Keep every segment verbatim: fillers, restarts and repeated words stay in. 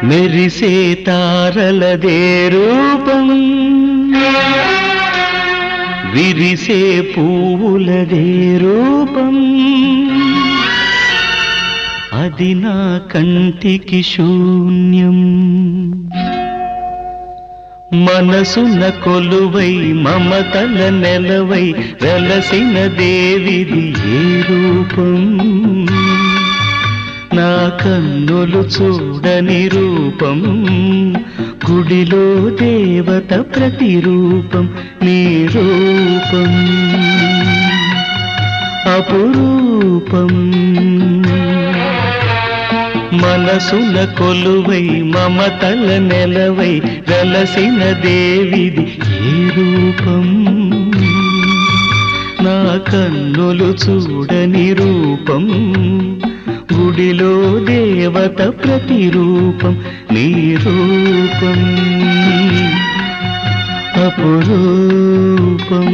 మెరిసే తారలదే రూపం, విరిసే పువ్వులదే రూపం, అది నా కంటికి శూన్యం. మనసున కొలువై మమతల నెలవై వెలసిన దేవిది ఏ రూపం, నా కన్నులు చూడని రూపం, గుడిలో దేవత ప్రతిరూపం, నీ రూపం అపురూపం. మనసున కొలువై మమతల నెలవై వెలసిన దేవిది ఏ రూపం, నా కన్నులు చూడని రూపం, గుడిలో దేవత ప్రతిరూపం, నీ రూపం అపురూపం.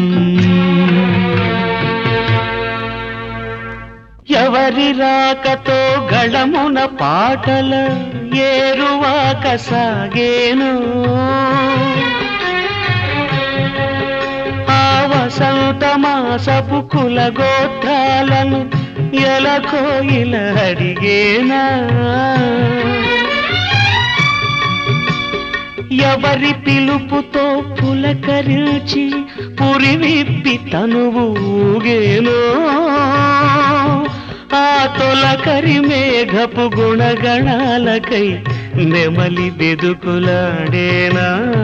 ఎవరి రాకతో గళమున పాటల ఏరువాక సాగేను, ఆ వసంత మాసపు కుల గోత్రాలను ఎలకోయిల అడిగేనా, ఎవరి పిలుపుతో పులకరించి పురి విప్పి తనువు ఊగేనో, ఆ తొలకరి మేఘపు గుణగణాలకై నెమలి బెదుకులాడేనా,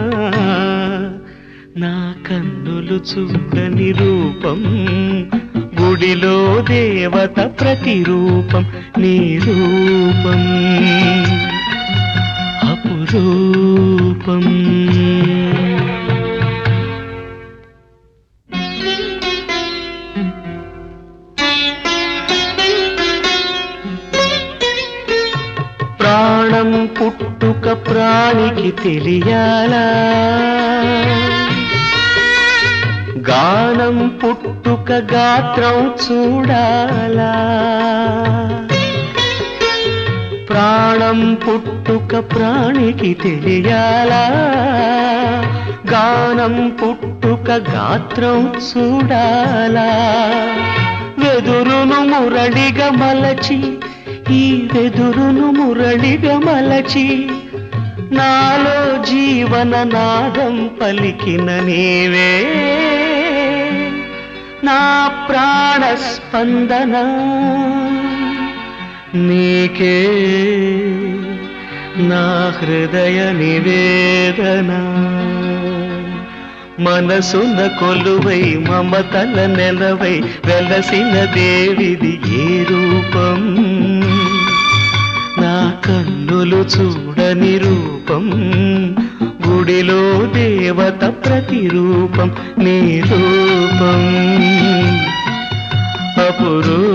నా కన్నులు చూడని రూపం, గుడిలో దేవత ప్రతిరూపం, నీ రూపం అపురూపం. ప్రాణం పుట్టుక ప్రాణికి తెలియాలా, గానం పుట్టుక గాత్రం చూడాలా, ప్రాణం పుట్టుక ప్రాణికి తెలియాలా, గానం పుట్టుక గాత్రం చూడాలా, వెదురును మురళిగా మలచి ఈ వెదురును మురళిగా మలచి నాలో జీవన నాదం పలికిన నీవే, నా ప్రాణ స్పందన నీకే, నా హృదయ నివేదన. మనసున కొలువై మమతల నెలవై వెలసిన దేవిది ఏ రూపం, నా కన్నులు చూడని రూపం, గుడిలో దేవత ప్రతిరూపం, నీ రూపం అపురూపం.